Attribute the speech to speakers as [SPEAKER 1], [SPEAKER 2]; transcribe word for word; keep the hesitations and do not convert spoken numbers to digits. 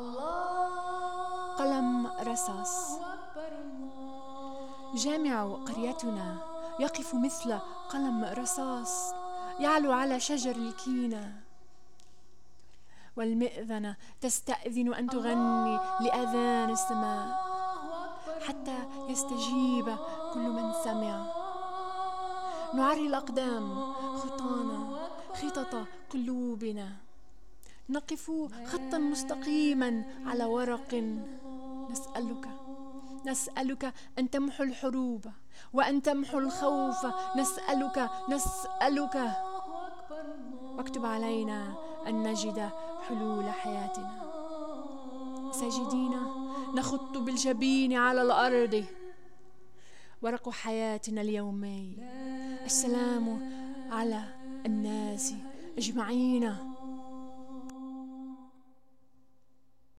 [SPEAKER 1] قلم رصاص. جامع قريتنا يقف مثل قلم رصاص يعلو على شجر الكينة، والمئذنة تستأذن أن تغني لأذان السماء حتى يستجيب كل من سمع. نعري الأقدام خطانا خطط قلوبنا، نقف خطا مستقيما على ورق. نسألك نسألك أن تمحو الحروب وأن تمحو الخوف. نسألك نسألك واكتب علينا أن نجد حلول حياتنا. ساجدين نخط بالجبين على الأرض، ورق حياتنا اليومي. السلام على الناس أجمعين.